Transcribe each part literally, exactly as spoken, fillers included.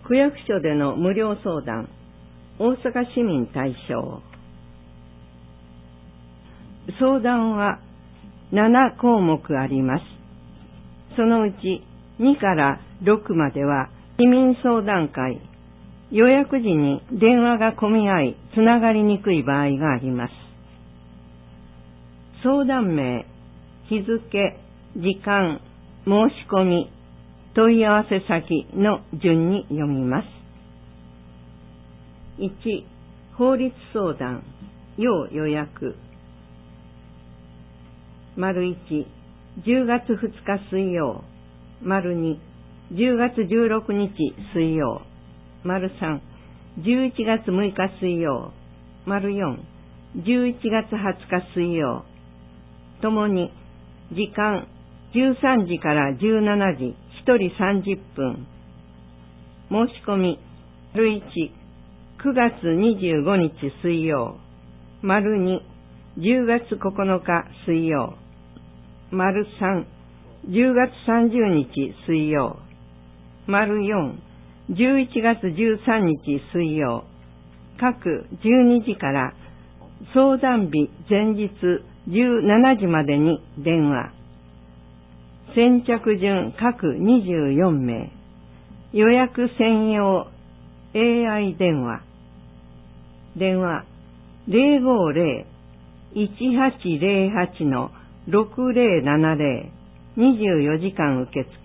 区役所での無料相談、大阪市民対象。相談はななこうもくあります。そのうちにからろくまでは市民相談会、予約時に電話が混み合いつながりにくい場合があります。相談名、日付、時間、申し込み、問い合わせ先の順に読みます。いち、法律相談、要予約。丸いち、じゅうがつふつか水曜。丸に、じゅうがつじゅうろくにち水曜。丸さん、じゅういちがつむいか水曜。丸よん、じゅういちがつはつか水曜。ともに、時間、じゅうさんじからじゅうしちじ、ひとりさんじゅっぷん。申し込み、丸いち、くがつにじゅうごにち水曜。丸に、じゅうがつここのか水曜。丸さん、じゅうがつさんじゅうにち水曜。丸よん、じゅういちがつじゅうさんにち水曜。各じゅうにじから相談日前日じゅうしちじまでに電話。先着順各にじゅうよんめい。予約専用 エーアイ 電話。電話ゼロごゼロ いちはちゼロはち ろくゼロななゼロ。にじゅうよじかん受付。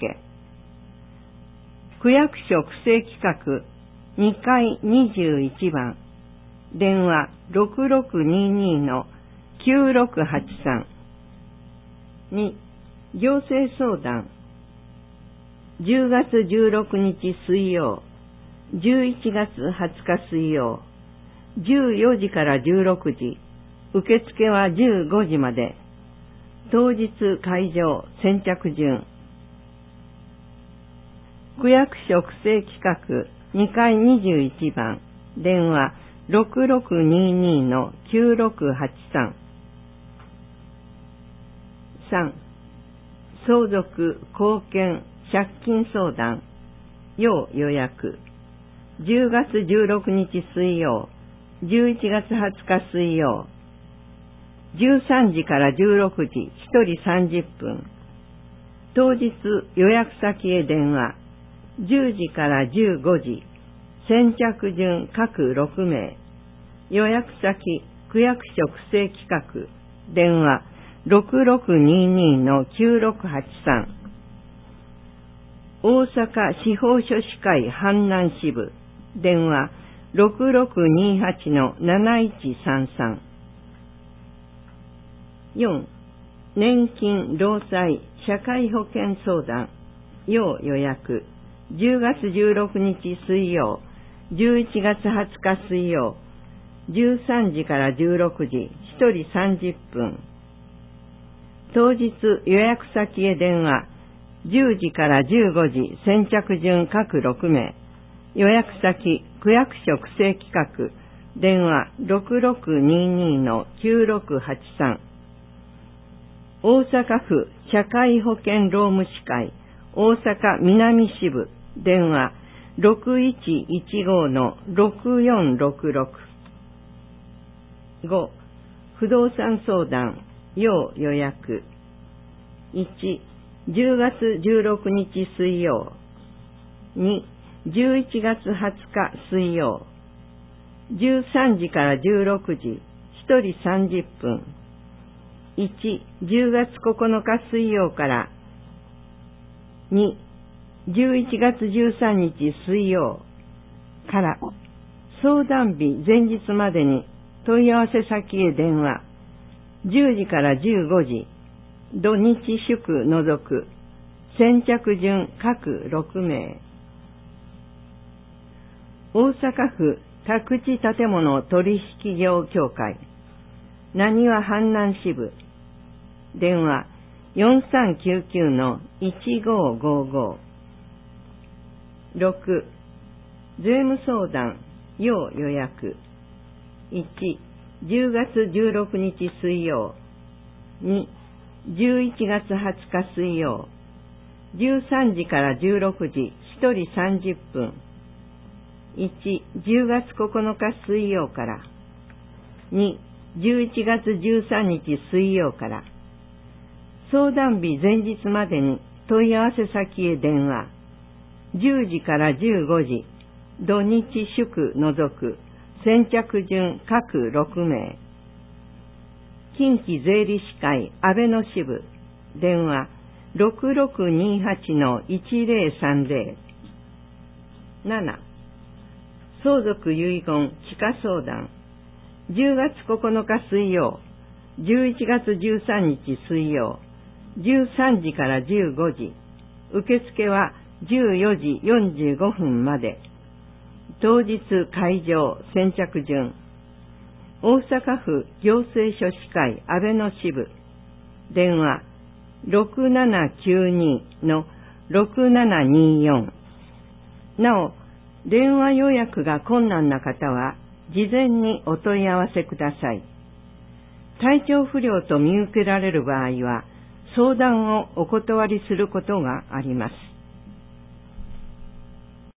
区役所区政企画にかいにじゅういちばん。電話ろくろくににのきゅうろくはちさん。に、行政相談。じゅうがつじゅうろくにち水曜。じゅういちがつはつか水曜。じゅうよじからじゅうろくじ。受付はじゅうごじまで。当日会場先着順。区役所区政企画にかいにじゅういちばん。電話ろくろくににのきゅうろくはちさん。さん、相続、後見、借金相談、要予約。じゅうがつじゅうろくにち水曜。じゅういちがつはつか水曜。じゅうさんじからじゅうろくじ、ひとりさんじゅっぷん。当日予約先へ電話。じゅうじからじゅうごじ。先着順各ろくめい。予約先、区役所区政企画。電話ろくろくににのきゅうろくはちさん。大阪司法書士会阪南支部。電話ろくろくにはちのなないちさんさん。よん、年金、労災、社会保険相談、要予約。じゅうがつじゅうろくにち水曜。じゅういちがつはつか水曜。じゅうさんじからじゅうろくじ、ひとりさんじゅっぷん。当日予約先へ電話。じゅうじからじゅうごじ、先着順各ろくめい。予約先、区役所区政企画。電話ろくろくににのきゅうろくはちさん。大阪府社会保険労務士会大阪南支部。電話ろくいちいちごのろくよんろくろく。ご、不動産相談、要予約。いち、じゅうがつじゅうろくにち水曜。に、じゅういちがつはつか水曜。じゅうさんじからじゅうろくじ、ひとりさんじゅっぷん。いち、じゅうがつここのか水曜から。に、じゅういちがつじゅうさんにち水曜から。相談日前日までに問い合わせ先へ電話。じゅうじからじゅうごじ。土日祝除く。先着順各ろくめい。大阪府宅地建物取引業協会なにわ阪南支部。電話よんさんきゅうきゅうのいちごごご。ろく、税務相談、要予約。いち、じゅうがつじゅうろくにち水曜。に、じゅういちがつはつか水曜。じゅうさんじからじゅうろくじ、ひとりさんじゅっぷん。 いち、じゅうがつここのか水曜から。に、じゅういちがつじゅうさんにち水曜から。相談日前日までに問い合わせ先へ電話。じゅうじからじゅうごじ、土日祝除く、先着順各ろくめい。近畿税理士会安倍野支部、電話ろくろくにはちのいちぜろさんぜろ。なな、相続遺言地下相談、じゅうがつここのか水曜、じゅういちがつじゅうさんにち水曜、じゅうさんじからじゅうごじ、受付はじゅうよじよんじゅうごふんまで。当日会場先着順。大阪府行政書士会安倍野支部、電話ろくななきゅうにのろくななによん。なお、電話予約が困難な方は事前にお問い合わせください。体調不良と見受けられる場合は相談をお断りすることがあります。